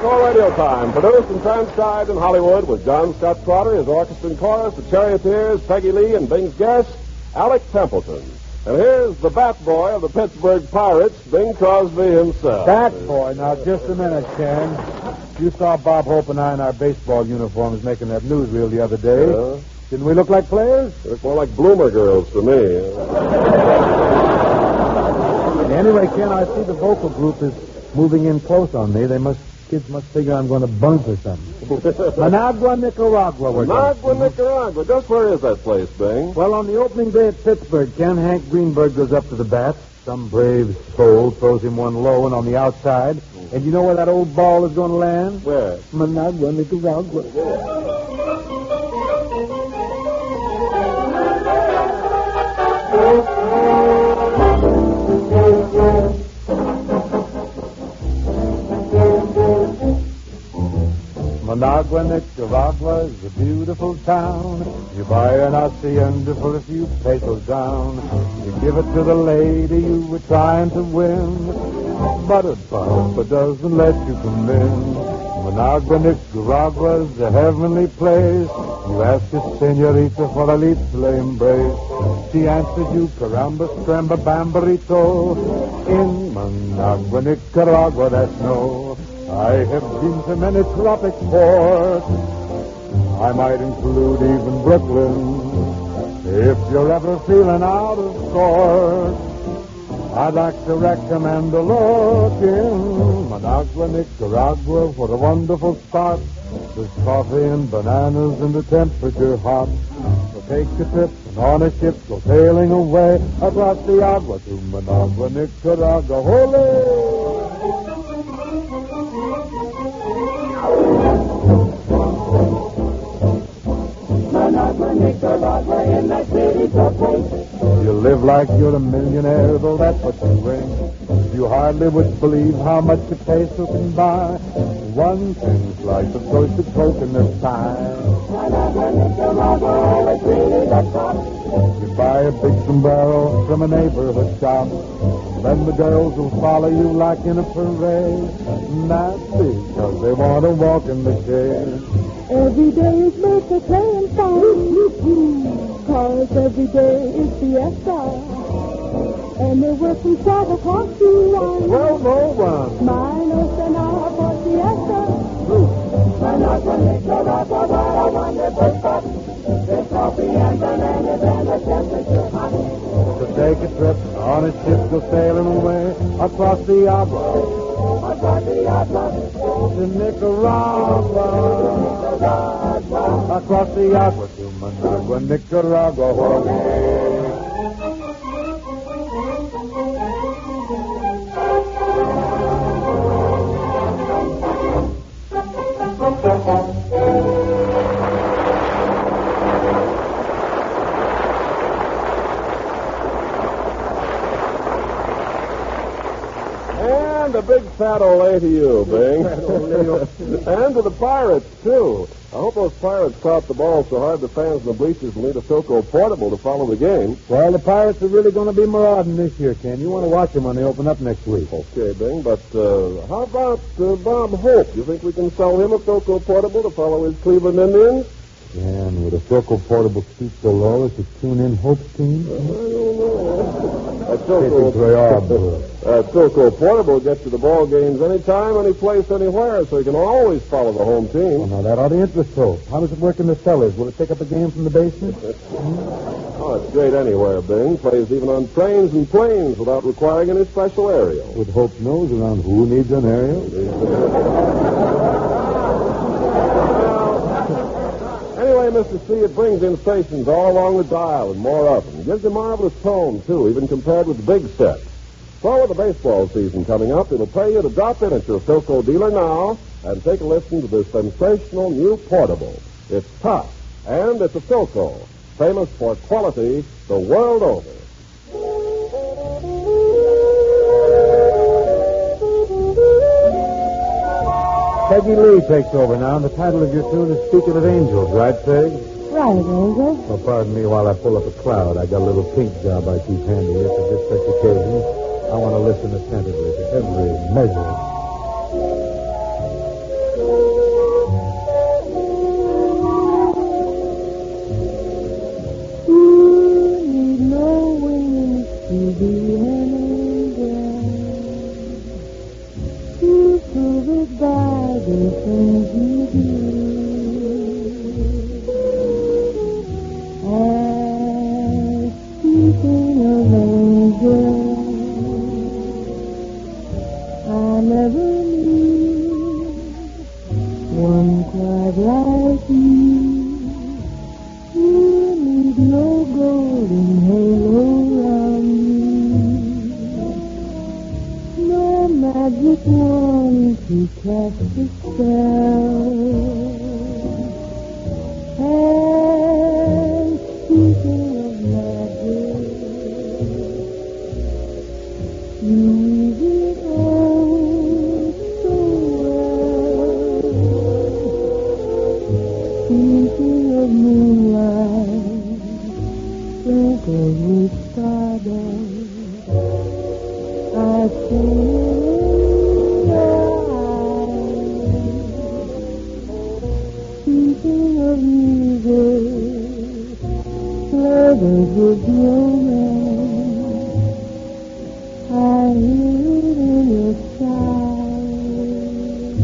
All Radio Time, produced and transcribed in Hollywood with John Scott Trotter, his orchestra and chorus, the Charioteers, Peggy Lee, and Bing's guest, Alec Templeton. And here's the bat boy of the Pittsburgh Pirates, Bing Crosby himself. Bat boy? Now, just a minute, Ken. You saw Bob Hope and I in our baseball uniforms making that newsreel the other day. Didn't we look like players? They look more like bloomer girls to me. Anyway, Ken, I see the vocal group is moving in close on me. Kids must figure I'm going to bunk or something. Managua, Nicaragua. Managua, Nicaragua. Just where is that place, Bing? Well, on the opening day at Pittsburgh, Ken, Hank Greenberg goes up to the bat. Some brave soul throws him one low and on the outside. And you know where that old ball is going to land? Where? Managua, Nicaragua. Managua, Nicaragua is a beautiful town. You buy an hacienda for a few pesos down. You give it to the lady you were trying to win. But a papa doesn't let you come in. Managua, Nicaragua is a heavenly place. You ask a senorita for a little embrace. She answers you, caramba, scramba, bambarito. In Managua, Nicaragua, that's no. I have been to many tropic ports. I might include even Brooklyn. If you're ever feeling out of sorts, I'd like to recommend a look in Managua, Nicaragua. What a wonderful spot. There's coffee and bananas and the temperature hot. So take a trip and on a ship go sailing away across the agua to Managua, Nicaragua. Holy! Managua, Nicaragua, in that city so quaint. You live like you're a millionaire, though that's what you ain't. You hardly would believe how much a peso can buy. One thin slice of toasted coconut pie. Managua, Nicaragua, always really the top. You buy a big sombrero from a neighborhood shop. Then the girls will follow you like in a parade. Not because they want to walk in the shade. Every day is birthday playing fun. Cause every day is fiesta. And they work from 12 o'clock to 1. Well, no one. Manos and hour for siesta. Managua, Nicaragua, what a wonderful spot. There's coffee and bananas and the temperature hot. To take a trip on a ship, go sailing away across the agua. Across the agua. To Nicaragua. Across the agua to Managua, Nicaragua. And a big fat ole to you, Bing. And to the Pirates, too. I hope those Pirates caught the ball so hard the fans in the bleachers will need a Philco portable to follow the game. Well, the Pirates are really going to be marauding this year, Ken. You want to watch them when they open up next week. Okay, Bing, but how about Bob Hope? You think we can sell him a Philco portable to follow his Cleveland Indians? And would a Philco portable stoop so low as to tune in Hope's team? I don't know. Philco portable gets you the ball games anytime, any place, anywhere, so you can always follow the home team. Well, now, that ought to interest Hope. How does it work in the cellars? Will it pick up a game from the basement? Oh, it's great anywhere, Bing. Plays even on trains and planes without requiring any special aerial. With Hope's nose around who needs an aerial? Anyway, Mr. C, it brings in stations all along the dial and more of them. Gives a marvelous tone, too, even compared with the big sets. So with the baseball season coming up, it'll pay you to drop in at your Philco dealer now and take a listen to this sensational new portable. It's tough, and it's a Philco, famous for quality the world over. Peggy Lee takes over now, and the title of your tune is Speaking of Angels, right, Peg? Right, Angel. Well, pardon me while I pull up a cloud. I got a little pink job I keep handy here for just such occasions. I want to listen attentively to every measure. no golden halo round you, no magic wand to cast a spell. And speaking of magic, you weave it all so well. Speaking of moonlight, sprinkled with stardust, I see it in your eyes. Speaking of music, flooded with romance, I hear it in your sighs.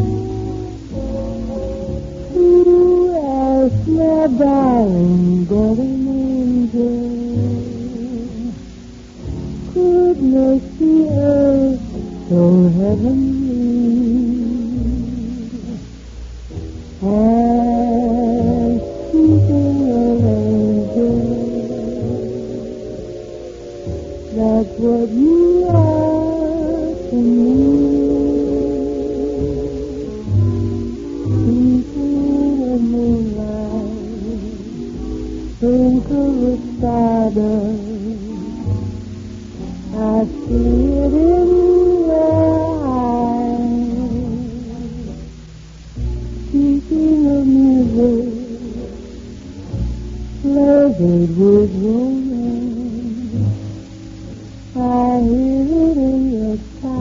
Who else, my darling, but an angel could make the earth so heavenly? And speaking of angels, that's what you are to me. Speaking of moonlight, sprinkled with stardust, I see it in your eyes. Speaking of music, flooded with romance, I hear it in your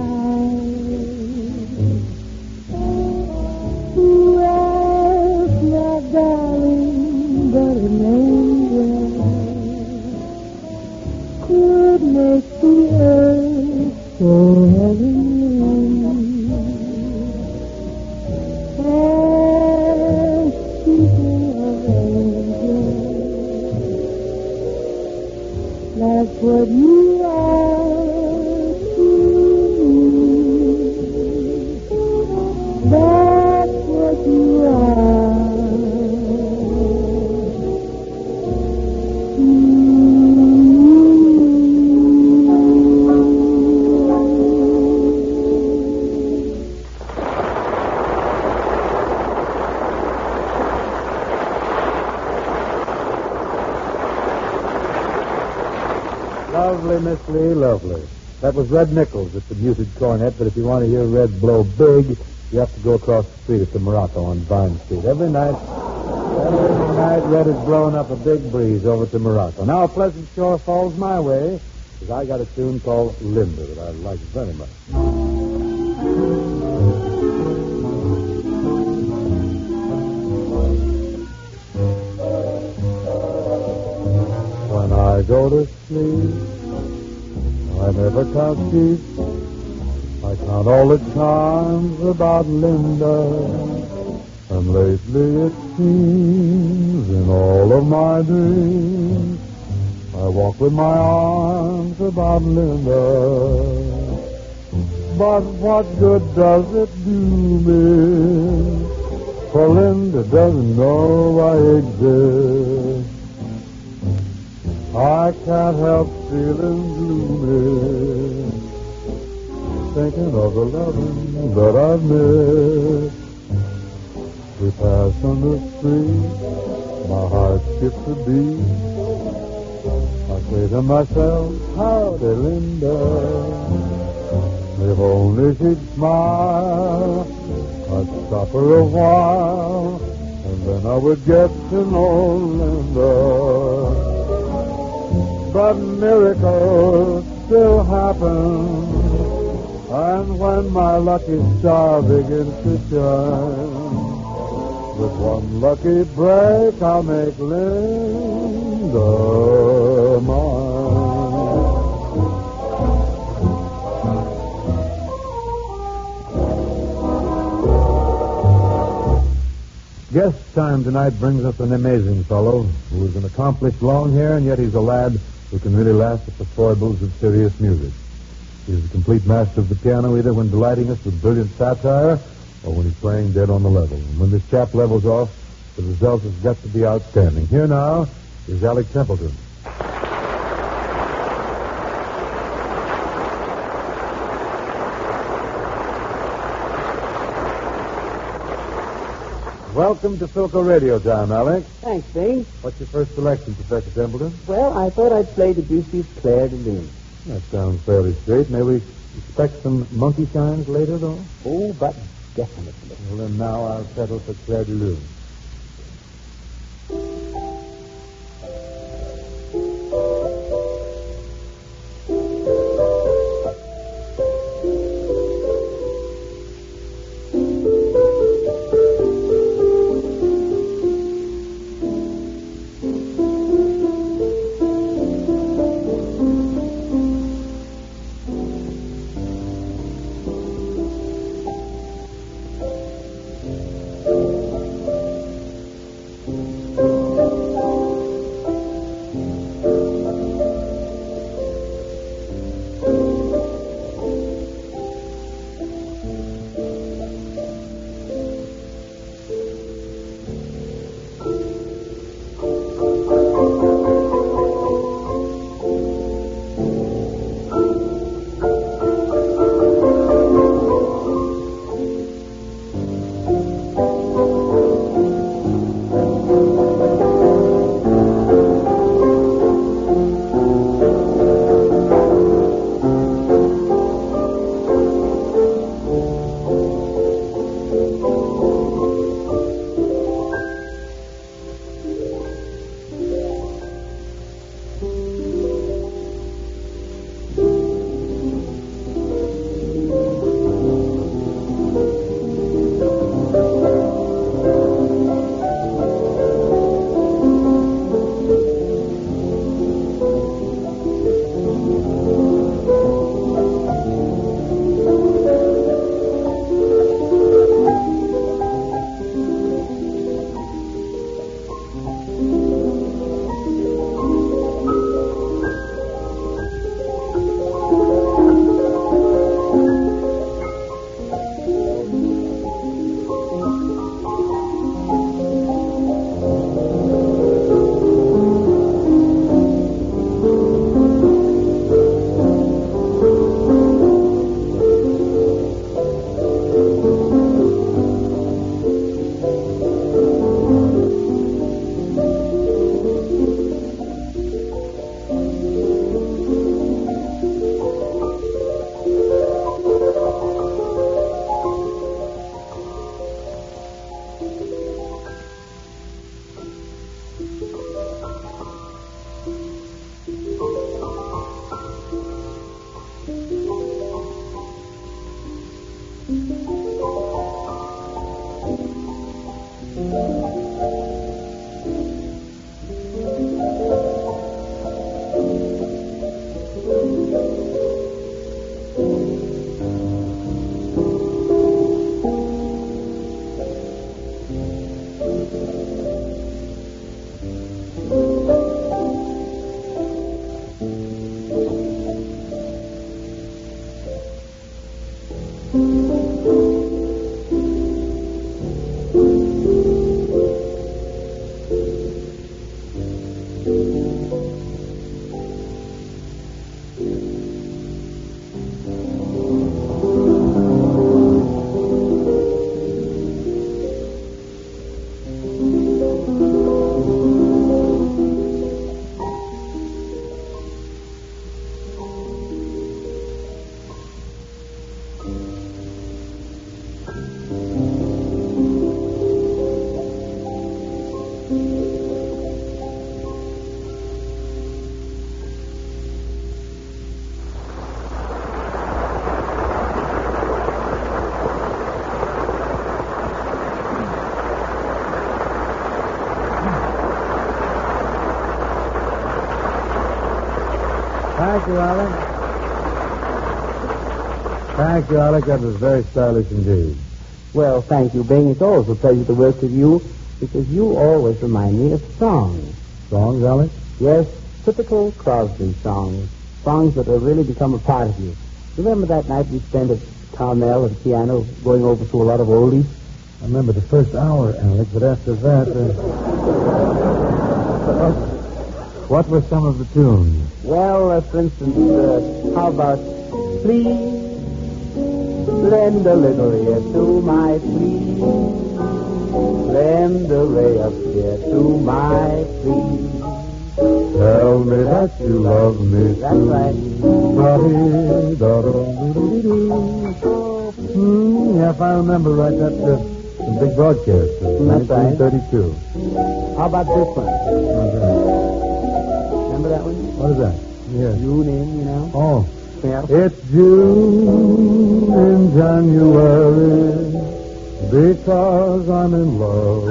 sighs. Who else, my darling, but an angel could make the earth so heavenly? And speaking of angels, that's what you are to me. That's what you are. Lovely, Miss Lee, lovely. That was Red Nichols at the muted cornet, but if you want to hear Red blow big, you have to go across the street at the Morocco on Vine Street. Every night, Red is blowing up a big breeze over to Morocco. Now a pleasant shore falls my way, because I got a tune called Linda that I like very much. When I go to sleep, I never count sheep. I count all the charms about Linda. And lately it seems in all of my dreams, I walk with my arms about Linda. But what good does it do me? For Linda doesn't know I exist. I can't help feeling gloomy, thinking of the loving that I've missed. We pass on the street, my heart skips a beat. I say to myself, howdy, Linda. If only she'd smile, I'd stop her a while, and then I would get to know Linda. But miracles still happen, and when my lucky star begins to shine, with one lucky break I'll make Linda mine. Guest time tonight brings us an amazing fellow who is an accomplished long hair, and yet he's a lad who can really laugh at the foibles of serious music. He's a complete master of the piano, either when delighting us with brilliant satire or when he's playing dead on the level. And when this chap levels off, the result has got to be outstanding. Here now is Alec Templeton. Welcome to Philco Radio Time, Alec. Thanks, Bing. What's your first selection, Professor Templeton? Well, I thought I'd play Debussy's Claire de Lune. That sounds fairly straight. May we expect some monkey shines later, though? Oh, but definitely. Well, then now I'll settle for Claire de Lune. Thank you, Alec. Thank you, Alec. That was very stylish indeed. Well, thank you, Bing. It's always a pleasure to work with you because you always remind me of songs. Songs, Alec? Yes, typical Crosby songs. Songs that have really become a part of you. Remember that night we spent at Carmel at the piano going over to a lot of oldies? I remember the first hour, Alec, but after that... What were some of the tunes? Well, for instance, how about please lend a little ear to my plea. Lend a ray of cheer to my plea. Tell me that you love me. That's right. Yes, I remember right. That's the big broadcast. That's right. 1932. How about this one? Okay. Remember that one? What is that? Yes. June in, you know? Oh. Yeah. It's June in January because I'm in love.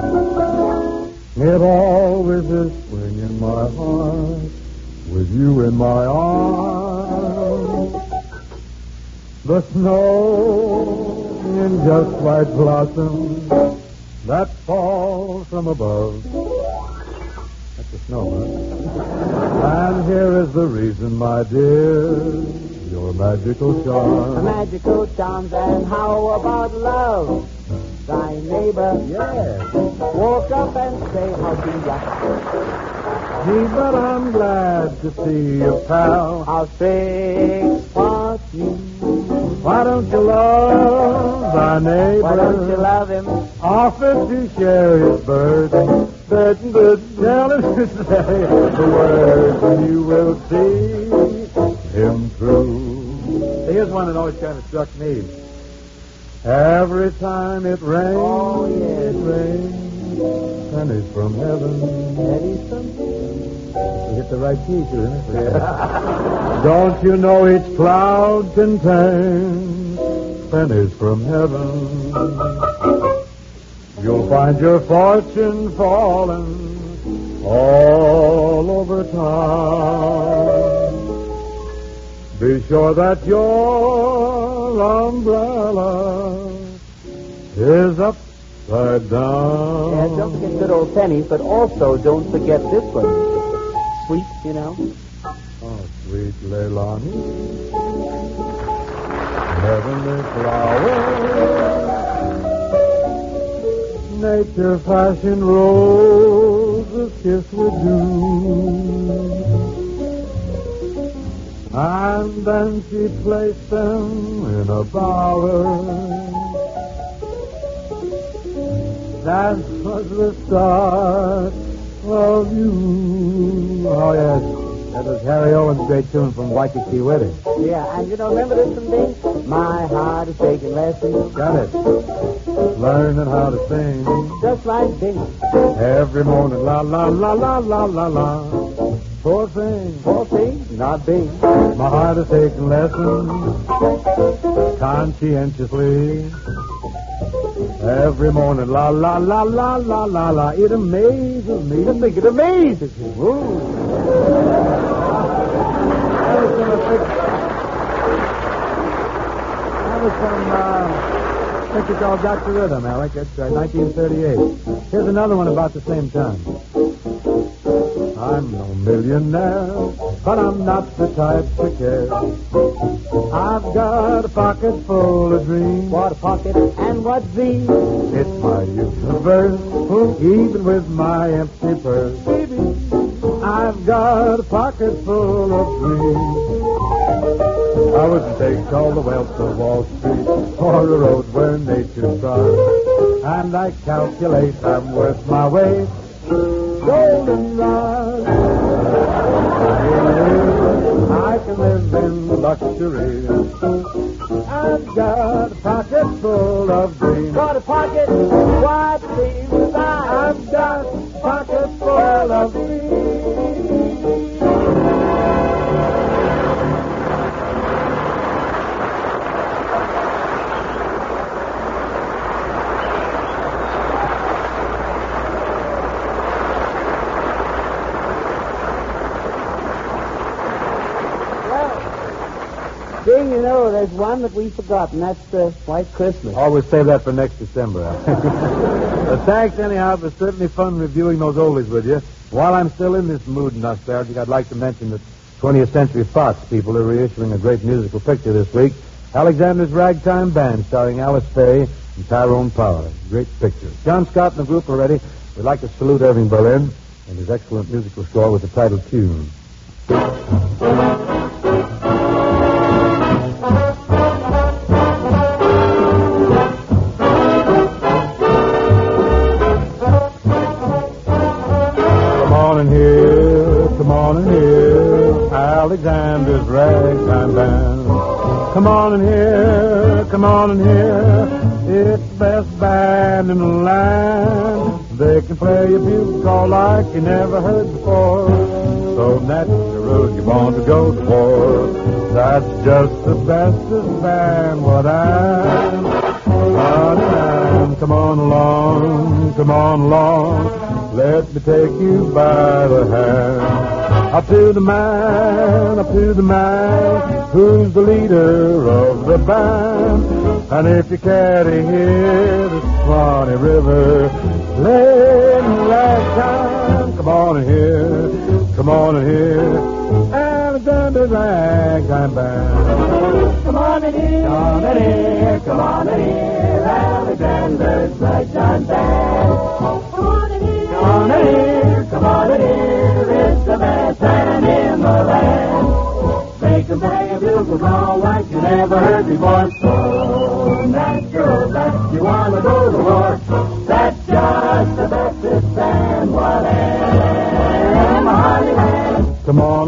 It always is spring in my heart with you in my arms. The snow in just white blossoms that fall from above. That's the snow, huh? And here is the reason, my dear, your magical charm. Magical charms, and how about love? Thy neighbor, Yes. woke up and say, how do ya? Gee, but I'm glad to see you, pal. I'll fix for you. Why don't you love thy neighbor? Why don't you love him? Offer to share his burden. Tell him to say the words, and you will see him through. Here's one that always kind of struck me. Every time it rains, Oh, yes. it rains pennies from heaven. Pennies from heaven. You hit the right key, too, isn't it? Don't you know each cloud contains pennies from heaven? You'll find your fortune falling all over town. Be sure that your umbrella is upside down. Yeah, don't forget good old pennies, but also don't forget this one. Sweet, you know. Oh, sweet Leilani, heavenly flower, nature fashioned roses kiss with dew. And then she placed them in a bower. That was the start of you. Oh, yes. That was Harry Owen's great tune from Waikiki Wedding. Yeah, and you know, remember this one, Bing? My heart is taking lessons. Got it. Learning how to sing. Just like Bing. Every morning, la, la, la, la, la, la, la. Poor thing. Poor thing, not Bing. My heart is taking lessons conscientiously. Every morning, la, la, la, la, la, la, la. It amazes me to think it amazes me. Ooh. That was from, I think it's called Dr. Rhythm, Alec. It's 1938. Here's another one about the same time. I'm no millionaire, but I'm not the type to care. I've got a pocket full of dreams. What a pocket and what these. It's my universe, even with my empty purse. Baby, I've got a pocket full of dreams. I wouldn't take all the wealth of Wall Street or a road where nature thrives. And I calculate I'm worth my weight. Goldenrod. I can live in luxury. I've got a pocket full of dreams. Got a pocket, what dreams I've got a pocket full of dreams. Bing, you know, there's one that we forgot, and that's White Christmas. Always save that for next December. Thanks anyhow. It was certainly fun reviewing those oldies with you. While I'm still in this mood nostalgic, I'd like to mention that 20th Century Fox people are reissuing a great musical picture this week. Alexander's Ragtime Band, starring Alice Faye and Tyrone Power. Great picture. John Scott and the group are ready. We'd like to salute Irving Berlin. and his excellent musical score with the title tune. Come on in here, Alexander's Ragtime Band. Come on in here, it's the best band in the land. They can play a bugle call like you never heard before. So natural you want to go to war. That's just the bestest band what I'm. Come on along, let me take you by the hand. Up to the man, who's the leader of the band. And if you care to hear the Swanee River playing ragtime, come on in here, Alexander's Ragtime Band. Come on in here, Alexander's Ragtime Band. Come on in here, it's the best band in the land. They can play a bugle call like you never heard before. So natural that you want to go to war. That's just the bestest band what am Hollyland. Come on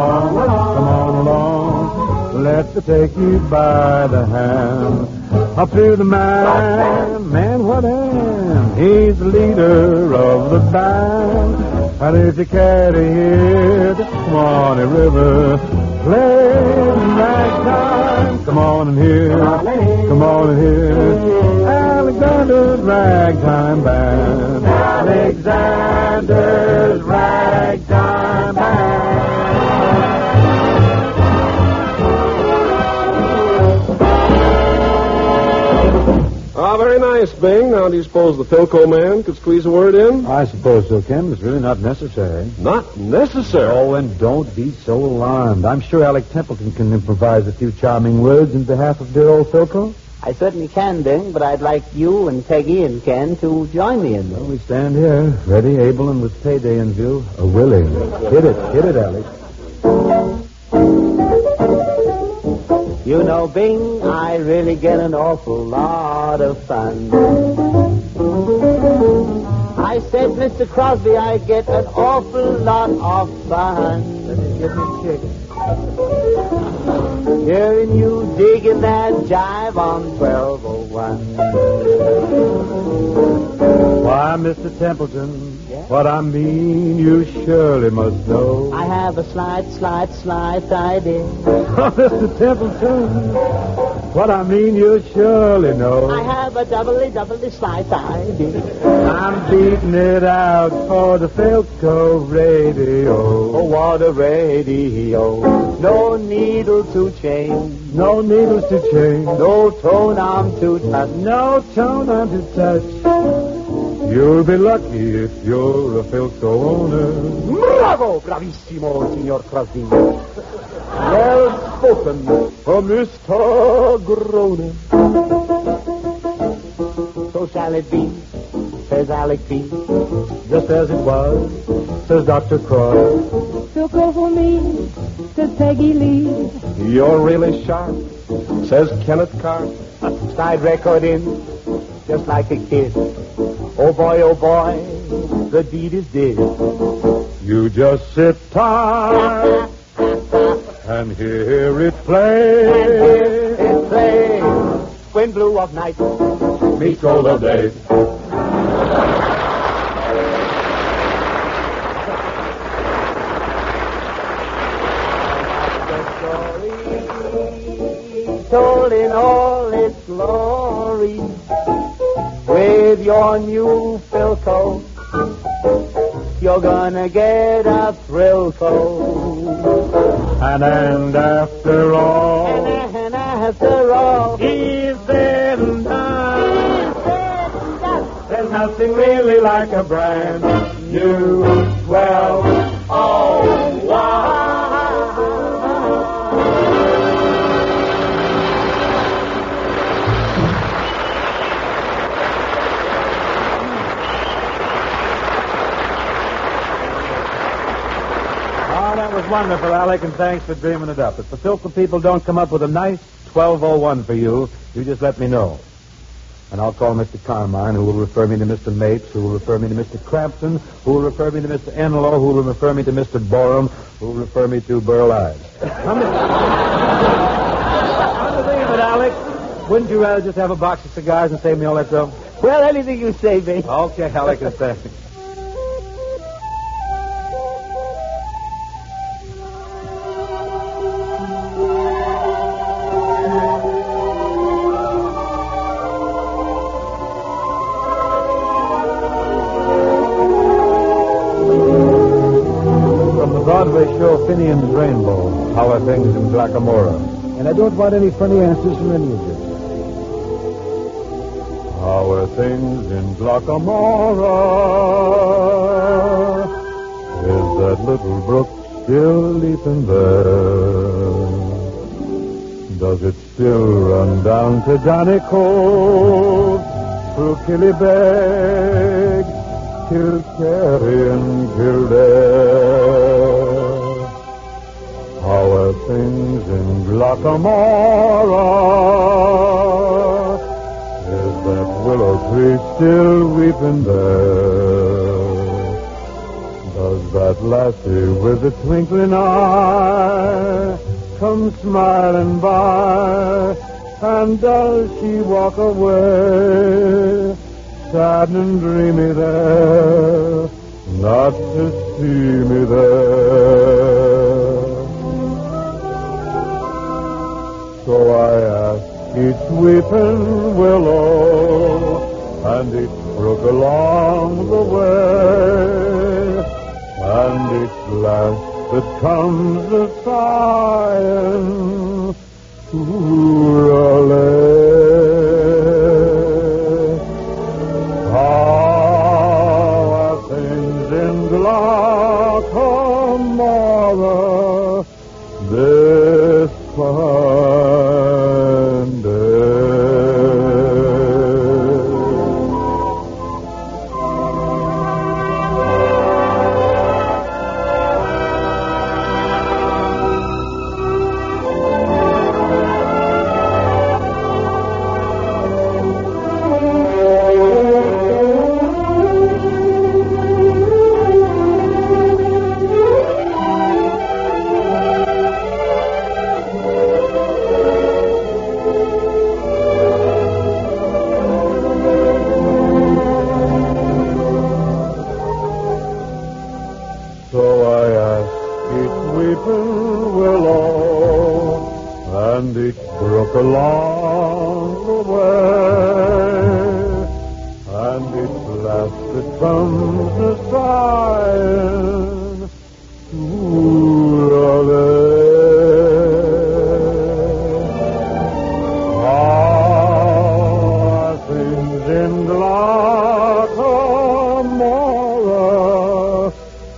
along, let me take you by the hand. Up to the man, what am? He's the leader of the band. And if you care to hear the Swanee River playing ragtime, come on in here, Alexander's Ragtime Band. Alexander's Ragtime Band. Ah, very nice, Bing. Now, do you suppose the Philco man could squeeze a word in? I suppose so, Ken. It's really not necessary. Not necessary? Oh, and don't be so alarmed. I'm sure Alec Templeton can improvise a few charming words in behalf of dear old Philco. I certainly can, Bing, but I'd like you and Peggy and Ken to join me in Well, we stand here, ready, able, and with payday in view, willing. Hit it, Alec. You know, Bing, I really get an awful lot of fun. I said, Mr. Crosby, I get an awful lot of fun. Let me get me a kick. Hearing you digging that jive on 1201. Why, Mr. Templeton, Yeah? what I mean you surely must know. I have a slight idea. Mr. Templeton, what I mean you surely know. I have a doubly slight idea. I'm beating it out for the Philco radio. Oh, what a radio. No needle to change. No needles to change. No tone arm to touch. No tone I'm to touch. You'll be lucky if you're a Philco owner. Bravo! Bravissimo, Signor Crosby. Well spoken, Mr. Groner. So shall it be, says Alec B. Just as it was, says Dr. Croy. Philco for me, says Peggy Lee. You're really sharp, says Kenneth Carr. Slide record in, just like a kid. Oh boy, the deed is did. You just sit tight and hear it play. It plays when blue of night Meets gold of day. told in all its glory with your new Philco. You're gonna get a thrill coat. And after all, And after all, he's said and done. There's nothing really like a brand new 12. Oh, wow. Well, that was wonderful, Alec, and thanks for dreaming it up. If the Filter people don't come up with a nice 1201 for you, you just let me know. And I'll call Mr. Carmine, who will refer me to Mr. Mapes, who will refer me to Mr. Crampton, who will refer me to Mr. Enlow, who will refer me to Mr. Borum, who will refer me to Burl Ives. Come to think of it, Alec, wouldn't you rather just have a box of cigars and save me all that trouble? Well, anything you say, mate. Okay, Alec, and thanks. Broadway show Finian's Rainbow. How are things in Glacamora? And I don't want any funny answers from any of you. How are things in Glacamora? Is that little brook still leaping there? Does it still run down to Danny Cove, through Killybeg, Kilkerry and Kildare? How are things in Glacamora? Is that willow tree still weeping there? Does that lassie with the twinkling eye come smiling by? And does she walk away, sad and dreamy there, not to see me there? So I ask each weeping willow and each brook along the way, and each lass that comes a-sighing, Ooralay. How are things in Glacamora this fine day? So I ask each weeping willow and each brook along the way, and each lass that comes a-sighing, Ooralay. How are things in Glacamora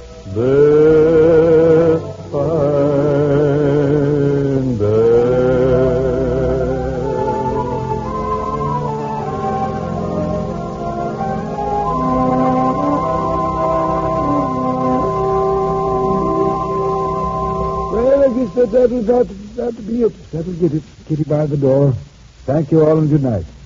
this fine day? Well, I guess that'll be it. That'll get it. Kitty by the door. Thank you all and good night.